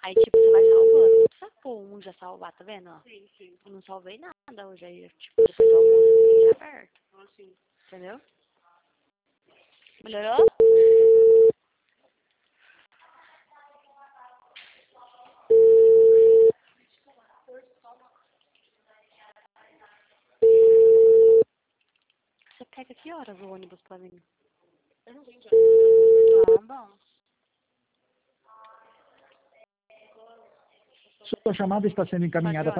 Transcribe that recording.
Aí, tipo, você vai salvando. Não precisa pôr um já salvar, tá vendo? Ó? Sim, sim. Eu não salvei nada hoje aí, tipo, depois do almoço, já aberto. Assim. Entendeu? Melhorou? Você pega que horas o ônibus pra mim? Eu não sei já. Ah, bom. Sua chamada está sendo encaminhada para